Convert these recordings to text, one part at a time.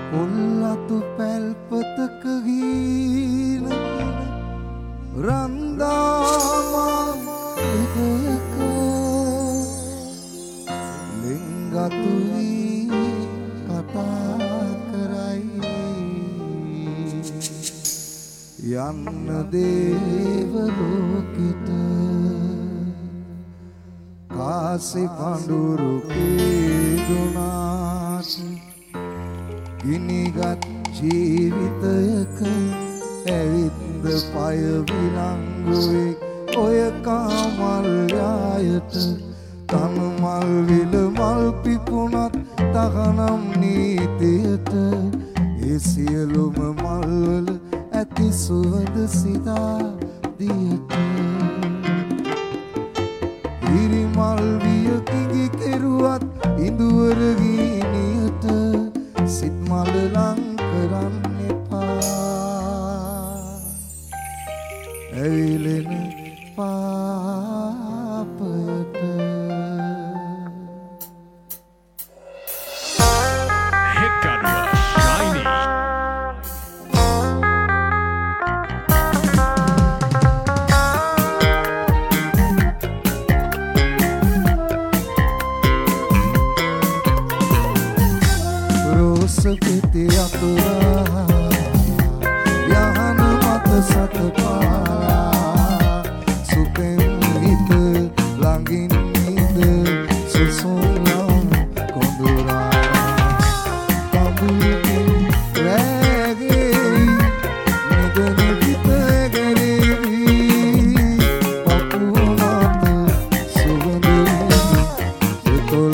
පොල්ලතු පැල්පතක ගීන රන්දාමා ඉදයක ලිංගතු වී කතා කරයි යන්න දේව ලෝකෙට කාසි පඳුරු පීදුනාට ගිනිගත් ජීවිතයක ඇවිත්ද පය විලංගුවේ ඔය කාමල් යායට තනමල් විල මල් පිපුණත් තහනම් නීතියට ඒ සියලුම මල්වල ඇති සුවඳ සිතා දියට ඉරිමල් විය කිඟි කෙරුවත් ඉඳුවර ගීනියට සිත් මල ලං කරන්න එපා ඇවිලෙන පාපයට පෙති අතුරා යහන මත සතපාලා සුපෙන් හිත ළඟින් නිද සුසුම් කොඳුරා කබුකින් රැගේ නිදන හිත ගැරේවි පපුව මත සුවඳ විතොල්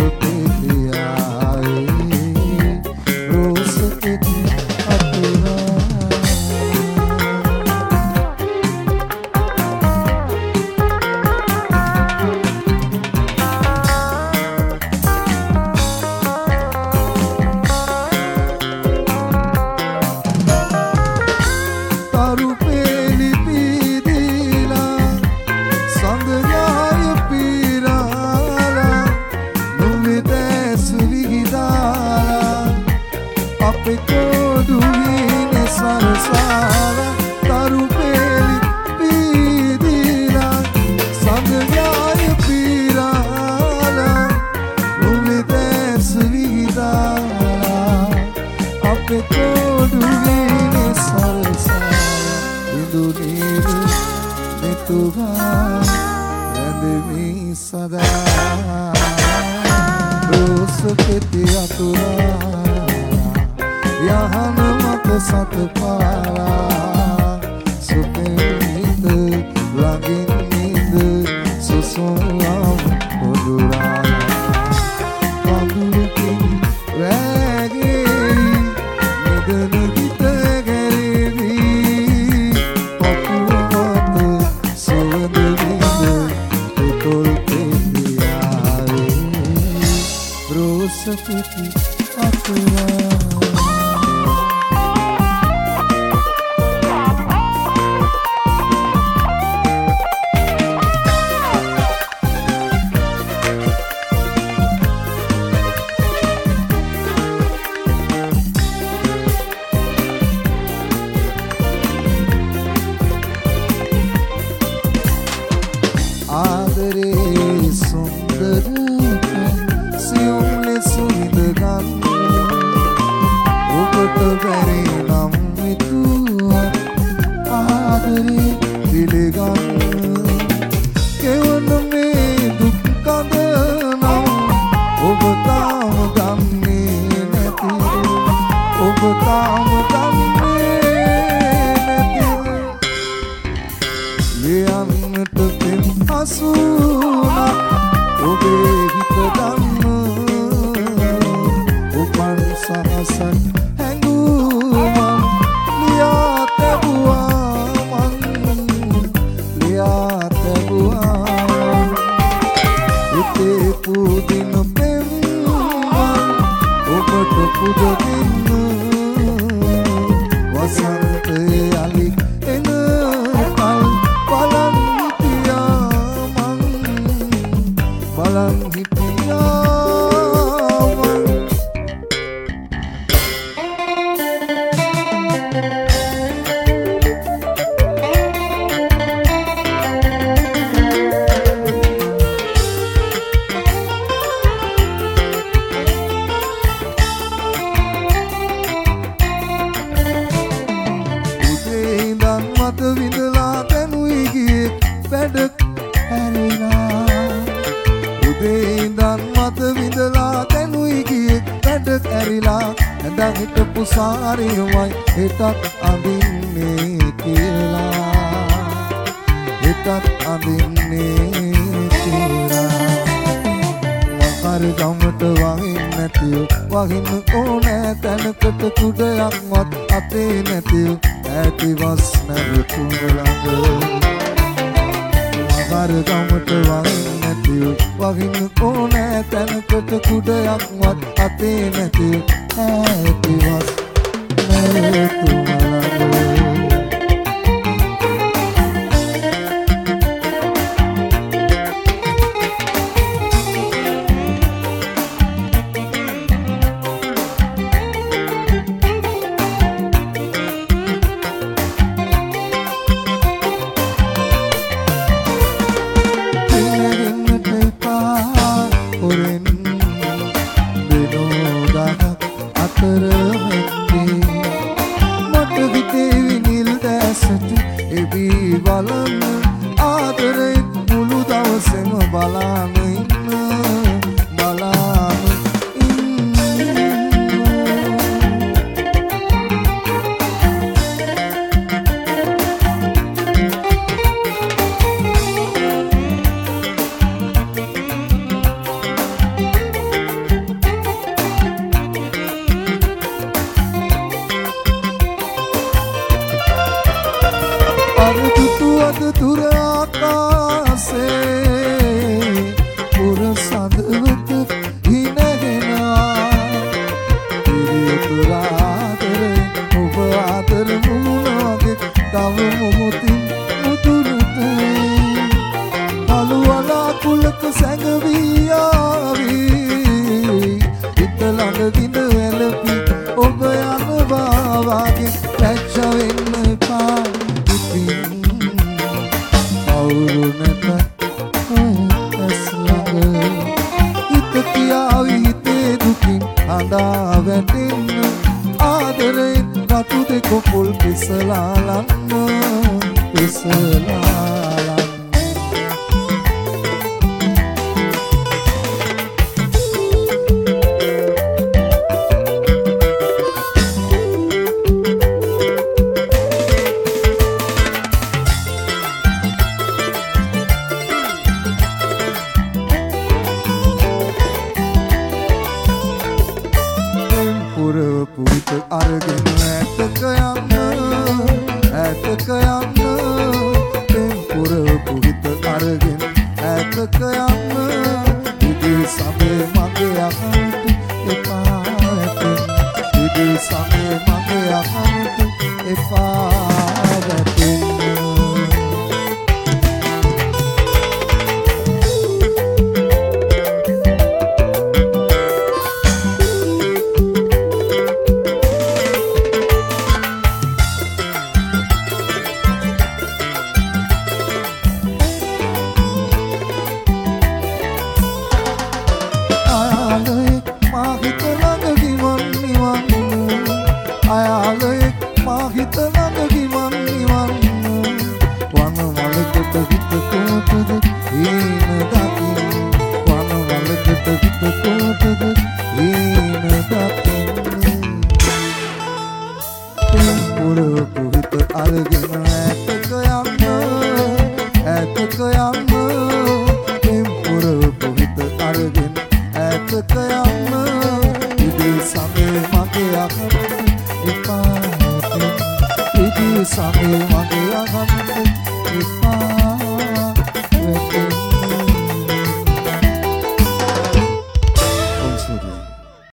ඇඳන් හිටපු සාරියමයි හෙටත් අඳින්නේ කියලා හෙටත් අඳින්නේ කියලා වහර ගමට වහින්න නැතිව වහින්න ඕනෑ තැනකට කුඩයක්වත් අතේ නැතිව ඇතිවස් නැවතුන ළඟ වහර ගමට වහින්න නැතිව වහින්න ඕනෑ තැනකට කුඩයක්වත් අතේ නැතිව ඇතිවස් නැවතුන ළඟ Sambil mandi akan